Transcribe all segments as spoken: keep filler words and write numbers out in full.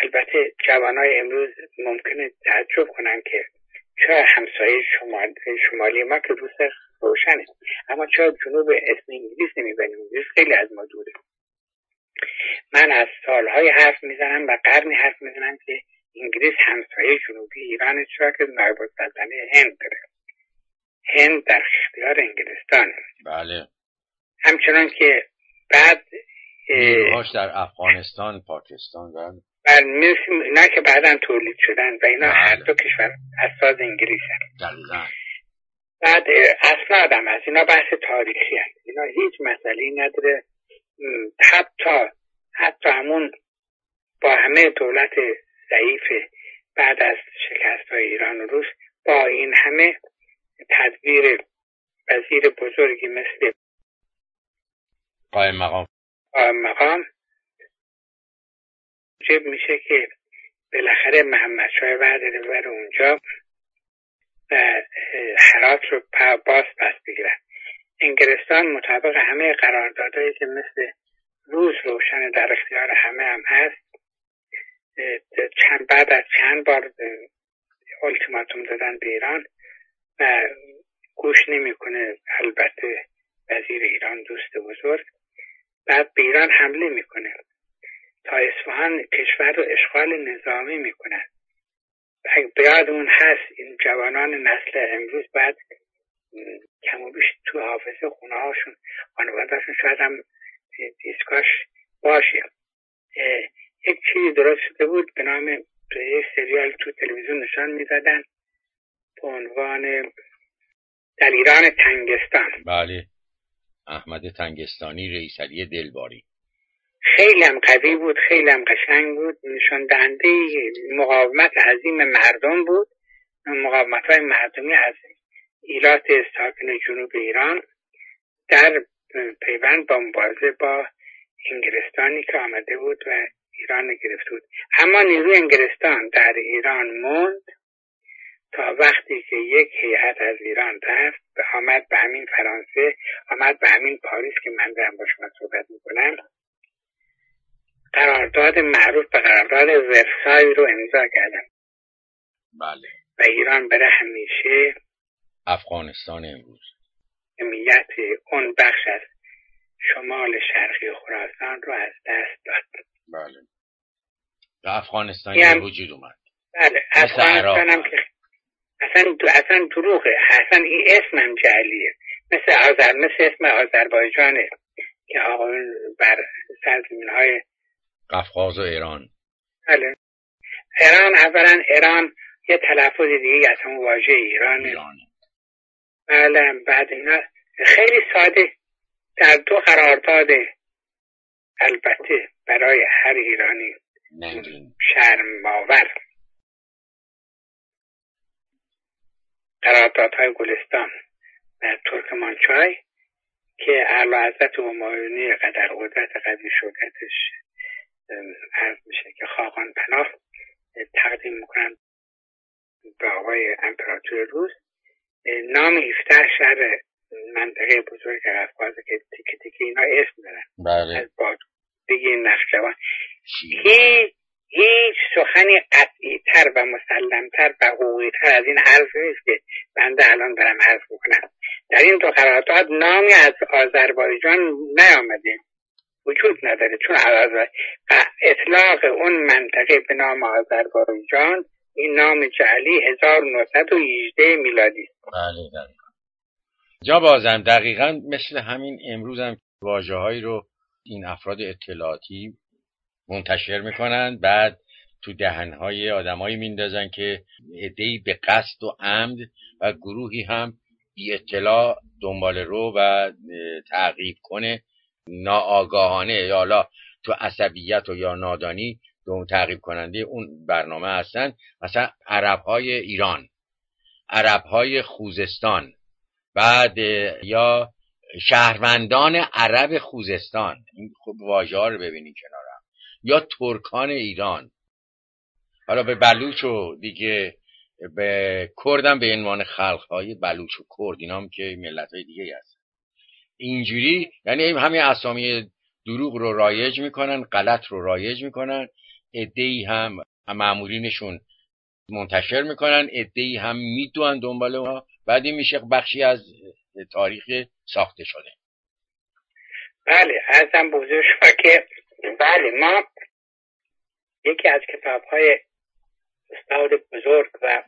البته جوانای امروز ممکنه تعجب کنن که چرا همسایه شمال شمالی ما که روز روشنه، اما چرا جنوب اسم انگلیس نمیبریم؟ انگلیس خیلی از ما دوره. من از سالهای حرف میزنم و قرنی حرف میزنم که انگلیس همسایه جنوبی ایران، چرا که نایب السلطنه هند داره. هند در اختیار انگلستانه. بله. همچنان که بعد نیروهاش در افغانستان، پاکستان و اینا که بعداً تولید شدن و اینا هر دو کشور اساس انگلیس هست. بعد اسناد هم هست، اینا بحث تاریخی هست، اینا هیچ مسئله‌ای نداره. حتی حتی همون با همه دولت ضعیف بعد از شکست‌های ایران و روس، با این همه تدبیر وزیر بزرگی مثل قائم مقام قائم مقام جب میشه که بالاخره محمد شاه وعده رو بره اونجا و هرات رو باز پس بگیرن. انگلستان مطابق همه قراردادهایی که مثل روز روشن در اختیار همه هم هست، چند بعد از چند بار التیماتوم دادن به ایران و گوش نمیکنه. البته وزیر ایران دوست بزرگ بعد به ایران حمله میکنه، تا اصفهان کشور رو اشغال نظامی میکنن. بیاد اون هست این جوانان نسل امروز بعد کم و بیش تو حافظه خونه هاشون خانوادهاشون شاید هم دیسکاش باشه. یک چیزی درست شده بود به نام یک سریال تو تلویزیون نشان میدادن به عنوان در ایران تنگستان. بله، احمد تنگستانی، رئیس علی دلباری. خیلی هم قوی بود، خیلی هم قشنگ بود، نشان دهنده مقاومت عظیم مردم بود، مقاومت‌های مردمی از ایلات ساکن جنوب ایران در پیوند با مبارزه با انگلستانی که آمده بود و ایران گرفته بود. اما نیروی انگلستان در ایران موند تا وقتی که یک هیئت از ایران رفت، آمد به همین فرانسه، آمد به همین پاریس که من دارم با شما صحبت میکنم، قرارداد معروف به قرارداد ورسای رو امضا کردن. بله. و ایران برای همیشه افغانستان امروز اهمیت اون بخش از شمال شرقی خراسان رو از دست داد. بله. و افغانستانی هم... وجود اومد. بله. افغانستان هم که اصلا اصلا دروغه، اصلا این اسمم جعلیه، مثل آذر مثل اسم آذربایجانه که آقایون بر سرزمین‌های قفقاز و ایران. بله. ایران اولا ایران یه تلفظ دیگه از همون واژه ایرانه. ایرانه. بله. بعد اینا خیلی ساده در دو قرارداد، البته برای هر ایرانی شرم‌آور، قراردادهای گلستان و ترکمانچای که اعلیحضرت همایونی قدر قدرت قدیر شوکتش عرض میشه که خاقان پناه تقدیم میکنن به آقای امپراتور روس، نام هفده شهر منطقه بزرگ قفقاز که تیکه تیکه اینا اسم دارن. بله. از باد دیگه نقشوان. هیچ هیچ سخنی قطعی تر و مسلم تر و حقوقی تر از این حرف نیست که بنده الان دارم حرف میکنم. در این دو قرارداد نامی از آذربایجان نیامده، وجود نداره، چون اطلاق اون منطقه به نام آذربایجان این نام جعلی هزار و نهصد و هجده میلادی. بله دقیقا. جا بازم دقیقا مثل همین امروز هم واژه‌هایی رو این افراد اطلاعاتی منتشر میکنن، بعد تو دهنهای آدمایی میندازن که عده‌ای به قصد و عمد و گروهی هم بی اطلاع دنبال رو و تعقیب کنه ناآگاهانه یا حالا تو عصبیت و یا نادانی دون تعقیب کننده اون برنامه هستن. مثلا عرب‌های ایران، عرب‌های خوزستان، بعد یا شهروندان عرب خوزستان، این خب واژه‌ها رو ببینین کنارم، یا ترکان ایران، حالا به بلوچ و دیگه به کردم به عنوان خلق‌های بلوچ و کرد، اینا هم که ملت‌های دیگه هستن. اینجوری یعنی همین اسامی دروغ رو رایج میکنن، غلط رو رایج میکنن عده‌ای هم مامورینشون منتشر میکنن، عده‌ای هم میدونن دنبال اونها، بعد این میشه بخشی از تاریخ ساخته شده. بله ازم بوزه شما که بله ما یکی از کتاب‌های استاد بزرگ و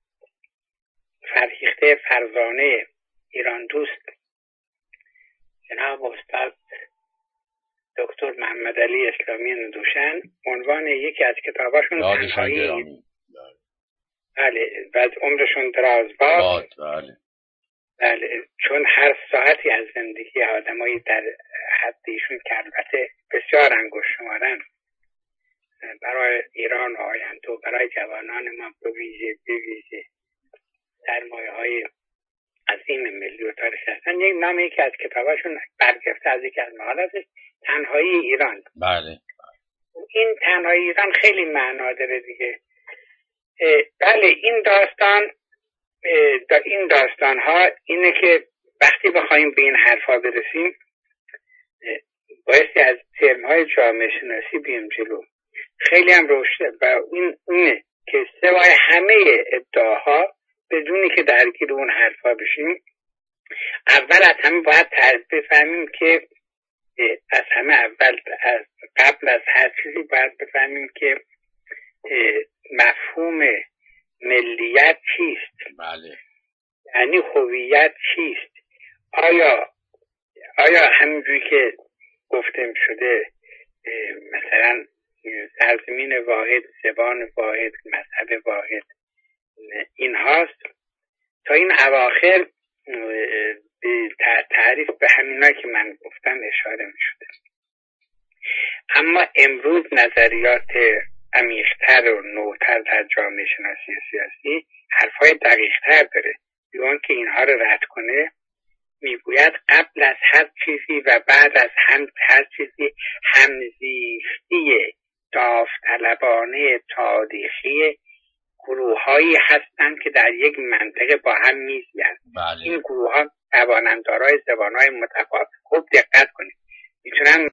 فرهیخته فرزانه ایران دوست جناب استاد دکتر محمد علی اسلامی ندوشن، عنوان یکی از کتاباشون تنهایی، بله و از عمرشون دراز باد. بله بله چون هر ساعتی از زندگی آدمایی در حد ایشون که البته بسیار انگشت شمارن برای ایران و آینده و برای جوانان ما به ویژه به ویژه سرمایه های عظیم ملی و تاریخ هستن. یک نام یکی از کتاباشون برگرفته از یکی از مقالاتش تنهایی ایران. بله این تنهایی ایران خیلی معنا داره دیگه. بله این داستان دا این داستان ها اینه که وقتی بخوایم به این حرفا برسیم بایستی از ترم های جامعه شناسی بیم جلو. خیلی هم روشن و این اینه که سوای همه ادعاها بدونی که درگیر اون حرفا بشیم، اول از همه باید بفهمیم که از همه اول از قبل از هر چیزی باید بفهمیم که مفهوم ملیت چیست. بله یعنی هویت چیست. آیا آیا همینجوری که گفتم شده مثلا سرزمین واحد، زبان واحد، مذهب واحد این هاست؟ تا این اواخر به تعریف به همینا که من گفتم اشاره می شده. اما امروز نظریات عمیق‌تر و نوتر در جامعه شناسی سیاسی حرفای دقیق‌تر داره. بیان که اینها رو رد کنه میگوید قبل از هر چیزی و بعد از هم هر چیزی همزیستی داوطلبانه تاریخی گروه‌هایی هستند که در یک منطقه با هم میزیند. بله. این گروه‌ها توانند دارای زبان‌های متفاوت، خوب دقت کنید، میتونن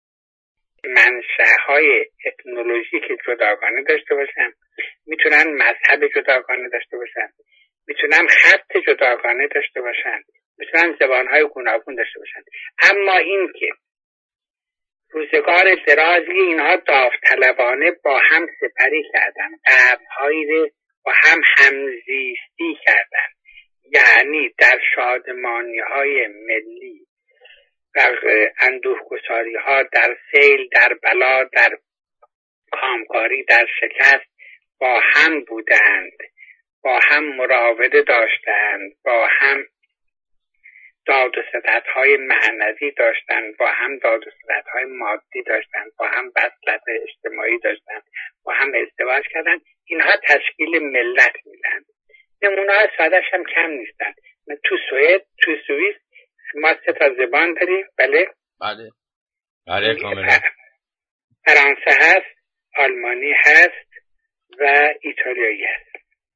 منشأهای اتنولوژیک جداگانه داشته باشن، میتونن مذهب جداگانه داشته باشن، میتونن خط جداگانه داشته باشن، میتونن زبانهای گوناگون داشته باشن. اما این که روزگار درازی اینها داوطلبانه با هم سپری کردن، قرن‌هایی رو با هم همزیستی کردن، یعنی در شادمانی‌های ملی، در اندوهگساری ها، در سیل، در بلا، در کامکاری، در شکست با هم بودند، با هم مراوده داشتند، با هم داد و ستدهای معنوی داشتند، با هم داد و ستدهای مادی داشتند، با هم وصلت اجتماعی داشتند، با هم ازدواج کردند. اینها تشکیل ملت میدن. نمونه های ساده‌اش هم کم نیستند. تو سوئد، تو سوئیس ما سه تا زبان داریم. بله بله بله کاملا. فرانسه هست، آلمانی هست و ایتالیایی هست.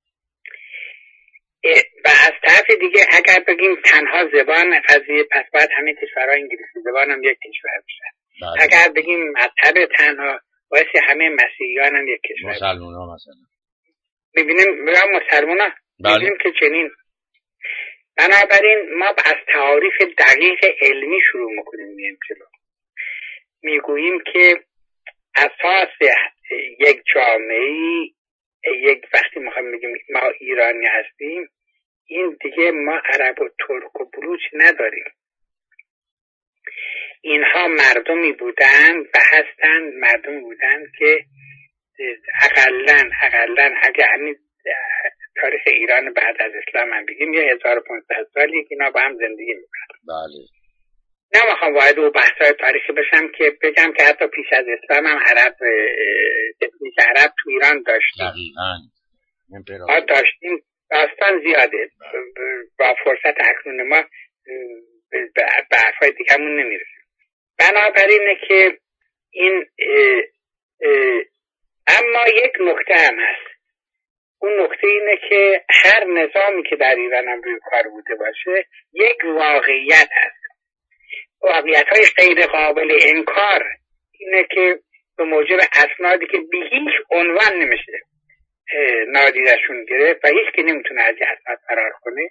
و از طرف دیگه اگر بگیم تنها زبان قضیه، پس باید همه کشورها انگلیسی زبان هم یک کشور بشن. بله. اگر بگیم مذهب تنها، باید همه مسیحیان هم یک کشور بشن. مسلمان ها مثلا ببینیم بگم مسلمان ها بله. ببینیم که چنین. بنابراین ما از تعاریف دقیق علمی شروع میکنیم مییم جلو. میگوییم که اساس یک جامعه، یک وقتی میخوایم بگیم ما ایرانی هستیم، این دیگه ما عرب و ترک و بلوچ نداریم. اینها مردمی بودند و هستند مردمی بودند که اقلن اقلن اگه همین تاریخ ایران بعد از اسلام هم بگیم یه هزار و پانصد سالی که اینا با هم زندگی میکنن. بله. نمیخوام وارد او بحث‌های تاریخی بشم که بگم که حتی پیش از اسلام هم عرب اتنیک عرب تو ایران داشتیم. دقیقاً. ما داشتیم، داستان زیاده. با فرصت اکنون ما به حرفای دیگه‌مون نمیرسیم. بنابراینه که این اه اه اما یک نکته هم هست. اون نکته اینه که هر نظامی که در ایران هم روی کار بوده باشه یک واقعیت هست. واقعیت های غیر قابل انکار اینه که به موجب اسنادی که به هیچ عنوان نمیشه نادیدشون گرفت و هیچ که نمیتونه از این اسناد فرار کنه،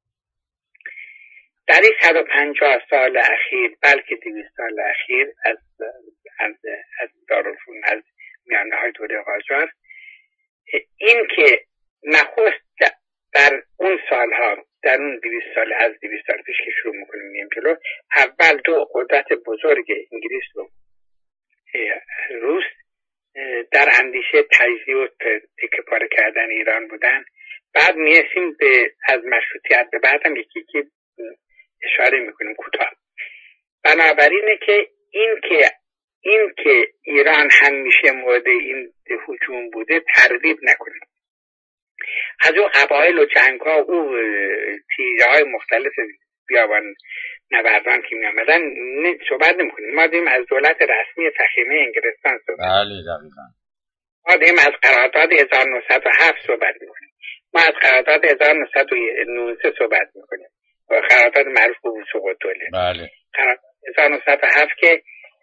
در این صد و پنجاه سال اخیر بلکه دویست سال اخیر از از از دارالفنون، از میانه های دوره قاجار، این که نخست در اون سالها، در اون دویست سال از دویست سال پیش که شروع میکنیم مییم جلو، اول دو قدرت بزرگ انگلیس و روس در اندیشه تجزیه و تکه پاره کردن ایران بودن. بعد میرسیم به از مشروطیت به بعد هم یکی که اشاره میکنیم کوتاه. بنابراینه که این که این که ایران همیشه مورد این هجوم بوده تردید نکنیم. از او قبایل و جنگ ها، او تیره های مختلف بیابان نوردان که می آمدن صحبت نمی کنیم. ما داریم از دولت رسمی فخیمه انگلستان صحبت بله دقیقا. ما داریم از قرارداد هزار و نهصد و هفت صحبت می کنیم. ما از قرارداد هزار و نهصد و نوزده صحبت می کنیم، قرارداد معروف به وثوق الدوله. بله. قرارداد هزار و نهصد و هفت که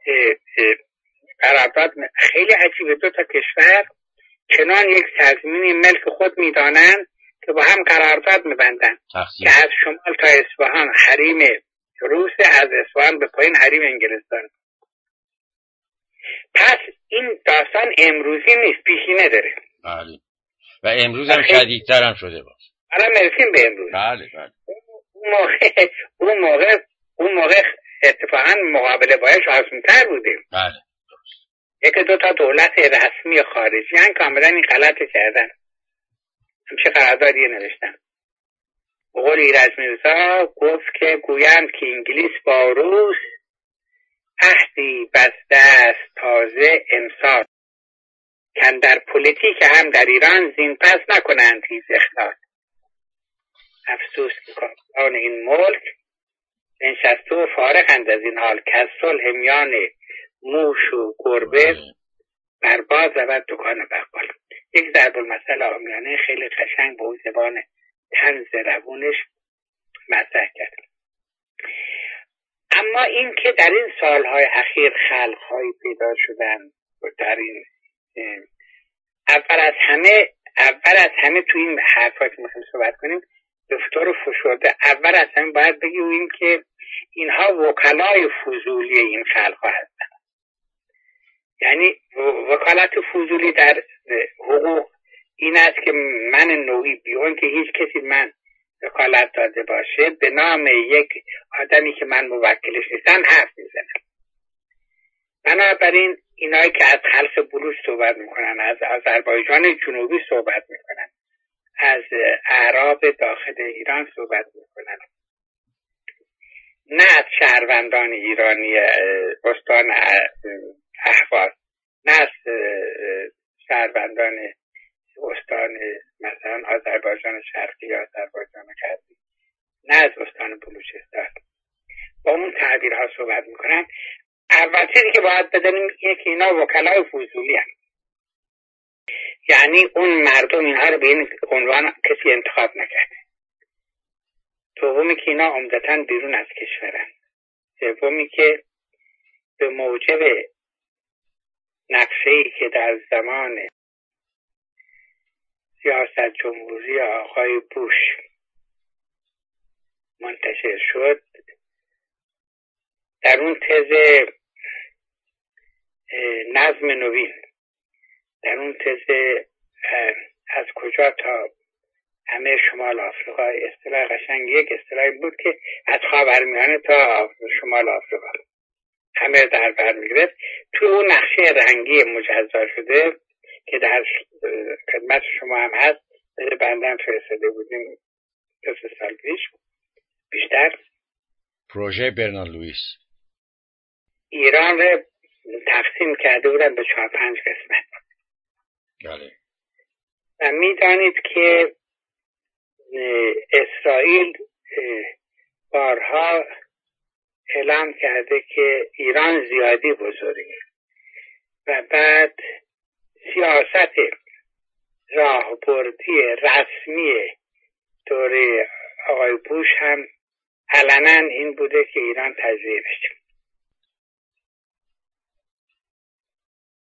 قرارداد خیلی عجیبه، دو تا کشور چنان یک سرزمینی ملک خود میدانند که با هم قرارداد میبندن که از شمال تا اصفهان حریم روس، از اصفهان به پایین حریم انگلستان. پس این داستان امروزی نیست، پیشینه داره. بله. و امروز هم شدیدتر هم شده باز. حالا مرسیم به امروز. بله بله. اون موقع اون موقع اون موقع اتفاقا مقابله بایش آسان‌تر بوده. بله. یک دو تا دولت رسمی خارجی هن کاملا این غلط کردن. همچه قراردادی نوشتن. قول ایرج میرزا گفت که گویند که انگلیس با روس عهدی بسته است تازه امسال، کن در پلیتیک هم در ایران زین پس نکنند هیچ اختلاط. افسوس که کارکنان این ملک نشسته و فارغند از این حال که از صلح میان موش و گربه برباد رود دکان بقال. یک ضرب المثل عامیانه خیلی قشنگ به اون زبان طنز روونش مطرح کرد. اما این که در این سالهای اخیر خلق‌هایی پیدا شدن در این اول از همه اول از همه تو این حرفا که میخوایم صحبت کنیم دفتر فشرده، اول از همه باید بگیم که اینها وکلای فضولی این خلق‌ها هستن. یعنی وکالت فضولی در حقوق این است که من نوعی بیون که هیچ کسی من وکالت داده باشه به نام یک آدمی که من موکلش نیستم حرف میزنم. بنابراین اینایی که از خلق بلوچ صحبت میکنن، از آذربایجان جنوبی صحبت میکنن، از اعراب داخل ایران صحبت میکنن، نه از شهروندان ایرانی استان اهواز، نه از شهروندان استان مثلا آذربایجان شرقی یا آذربایجان غربی، نه از استان بلوچستان، با اون تعبیرها صحبت میکنن. اول چیزی که باید بدانیم اینه که اینا وکلای فضولی هستند، یعنی اون مردم اینها رو به این عنوان کسی انتخاب نکرده. دومی که اینا عمدتاً بیرون از کشورن. سومی که به موجب نقشه‌ای که در زمان سیاست جمهوری آقای بوش منتشر شد، در اون تز نظم نوین، در اون تز از کجا تا همه شمال آفریقا، اصطلاح قشنگ یک اصطلاحی بود که از خاورمیانه تا شمال آفریقا همه در بر میگرفت. توی اون نقشه رنگی مجزا شده که در خدمت شما هم هست، بندم فرستاده بودیم دو سه سال پیش بیشتر، پروژه برنارد لوئیس ایران رو تقسیم کرده بودن به چهار پنج قسمت. بله. و میدانید که اسرائیل بارها اعلام کرده که ایران زیادی بزرگه و بعد سیاست راهبردی رسمی دوره آقای بوش هم علنا این بوده که ایران تجزیه بشه.